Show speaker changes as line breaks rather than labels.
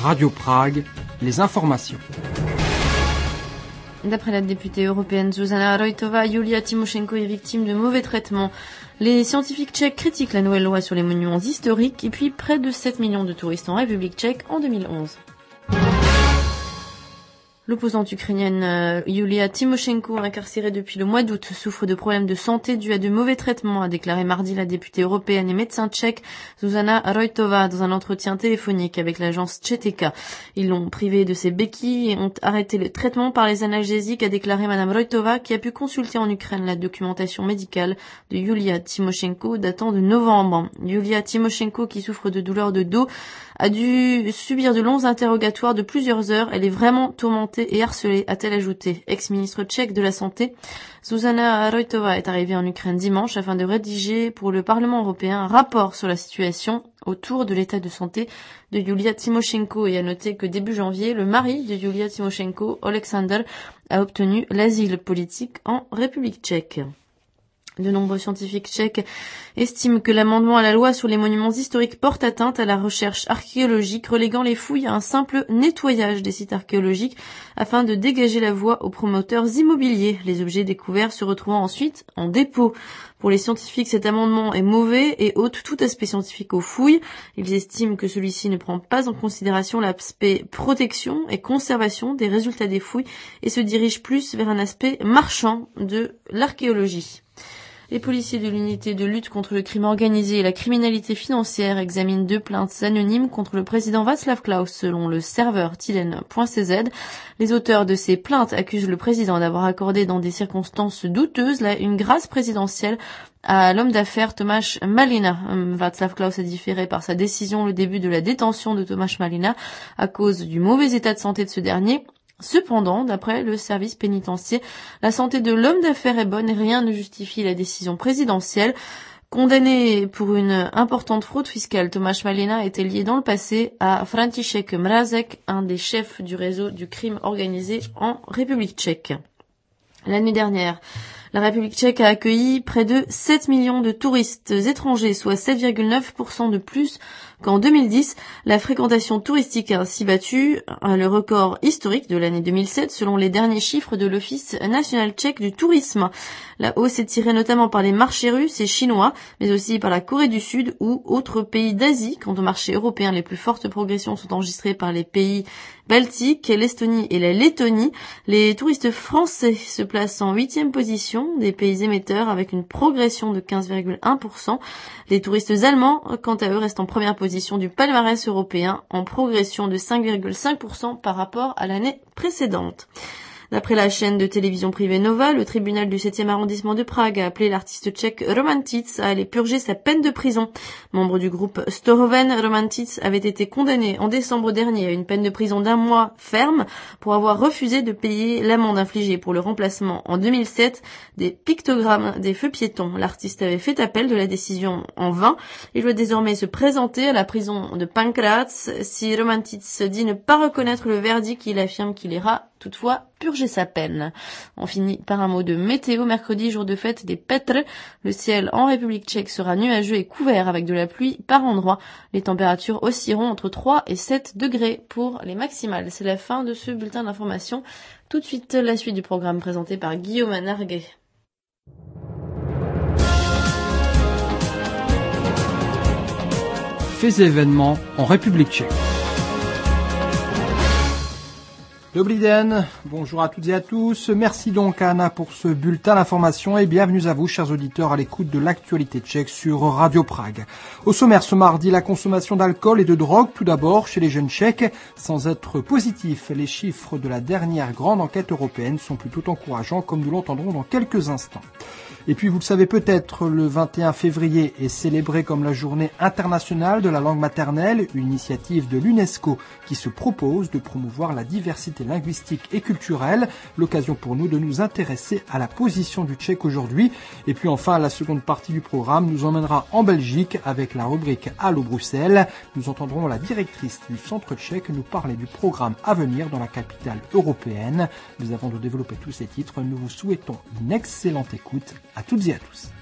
Radio Prague, les informations.
D'après la députée européenne Zuzana Roitova, Yulia Tymoshenko est victime de mauvais traitements. Les scientifiques tchèques critiquent la nouvelle loi sur les monuments historiques et puis près de 7 millions de touristes en République tchèque en 2011. L'opposante ukrainienne Yulia Tymoshenko, incarcérée depuis le mois d'août, souffre de problèmes de santé dus à de mauvais traitements, a déclaré mardi la députée européenne et médecin tchèque Zuzana Roitova dans un entretien téléphonique avec l'agence Tcheteka. Ils l'ont privée de ses béquilles et ont arrêté le traitement par les analgésiques, a déclaré madame Roitova, qui a pu consulter en Ukraine la documentation médicale de Yulia Tymoshenko datant de novembre. Yulia Tymoshenko, qui souffre de douleurs de dos, a dû subir de longs interrogatoires de plusieurs heures. Elle est vraiment tourmentée et harcelée, a-t-elle ajouté. Ex-ministre tchèque de la Santé, Zuzana Roitova est arrivée en Ukraine dimanche afin de rédiger pour le Parlement européen un rapport sur la situation autour de l'état de santé de Yulia Tymoshenko et a noté que début janvier, le mari de Yulia Tymoshenko, Alexander, a obtenu l'asile politique en République tchèque. De nombreux scientifiques tchèques estiment que l'amendement à la loi sur les monuments historiques porte atteinte à la recherche archéologique, reléguant les fouilles à un simple nettoyage des sites archéologiques afin de dégager la voie aux promoteurs immobiliers, les objets découverts se retrouvant ensuite en dépôt. Pour les scientifiques, cet amendement est mauvais et ôte tout aspect scientifique aux fouilles. Ils estiment que celui-ci ne prend pas en considération l'aspect protection et conservation des résultats des fouilles et se dirige plus vers un aspect marchand de l'archéologie. Les policiers de l'unité de lutte contre le crime organisé et la criminalité financière examinent 2 plaintes anonymes contre le président Václav Klaus selon le serveur Tilen.cz. Les auteurs de ces plaintes accusent le président d'avoir accordé dans des circonstances douteuses une grâce présidentielle à l'homme d'affaires Tomáš Malina. Václav Klaus a différé par sa décision le début de la détention de Tomáš Malina à cause du mauvais état de santé de ce dernier. Cependant, d'après le service pénitentiaire, la santé de l'homme d'affaires est bonne et rien ne justifie la décision présidentielle. Condamné pour une importante fraude fiscale, Tomáš Malina était lié dans le passé à František Mrazek, un des chefs du réseau du crime organisé en République tchèque. L'année dernière, la République tchèque a accueilli près de 7 millions de touristes étrangers, soit 7,9% de plus qu'en 2010. La fréquentation touristique a ainsi battu le record historique de l'année 2007 selon les derniers chiffres de l'Office national tchèque du tourisme. La hausse est tirée notamment par les marchés russes et chinois, mais aussi par la Corée du Sud ou autres pays d'Asie. Quant aux marchés européens, les plus fortes progressions sont enregistrées par les pays baltiques, l'Estonie et la Lettonie. Les touristes français se placent en 8e position des pays émetteurs avec une progression de 15,1%. Les touristes allemands, quant à eux, restent en première position du palmarès européen en progression de 5,5% par rapport à l'année précédente. D'après la chaîne de télévision privée Nova, le tribunal du 7e arrondissement de Prague a appelé l'artiste tchèque Roman Tic à aller purger sa peine de prison. Membre du groupe Storoven, Roman Tic avait été condamné en décembre dernier à une peine de prison d'1 mois ferme pour avoir refusé de payer l'amende infligée pour le remplacement en 2007 des pictogrammes des feux piétons. L'artiste avait fait appel de la décision en vain. Il doit désormais se présenter à la prison de Pankrácz. Si Roman Tic dit ne pas reconnaître le verdict, il affirme qu'il ira toutefois purger sa peine. On finit par un mot de météo. Mercredi, jour de fête des Petres. Le ciel en République tchèque sera nuageux et couvert avec de la pluie par endroits. Les températures oscilleront entre 3 et 7 degrés pour les maximales. C'est la fin de ce bulletin d'information. Tout de suite, la suite du programme présenté par Guillaume Narguet.
Faits et événements en République tchèque. Dobrý den, bonjour à toutes et à tous. Merci donc à Anna pour ce bulletin d'information et bienvenue à vous, chers auditeurs, à l'écoute de l'actualité tchèque sur Radio Prague. Au sommaire ce mardi, la consommation d'alcool et de drogue, tout d'abord chez les jeunes tchèques. Sans être positifs, les chiffres de la dernière grande enquête européenne sont plutôt encourageants, comme nous l'entendrons dans quelques instants. Et puis, vous le savez peut-être, le 21 février est célébré comme la journée internationale de la langue maternelle, une initiative de l'UNESCO qui se propose de promouvoir la diversité linguistique et culturelle. L'occasion pour nous de nous intéresser à la position du tchèque aujourd'hui. Et puis enfin, la seconde partie du programme nous emmènera en Belgique avec la rubrique Allo Bruxelles. Nous entendrons la directrice du centre tchèque nous parler du programme à venir dans la capitale européenne. Mais avant de développer tous ces titres, nous vous souhaitons une excellente écoute. À toutes et à tous.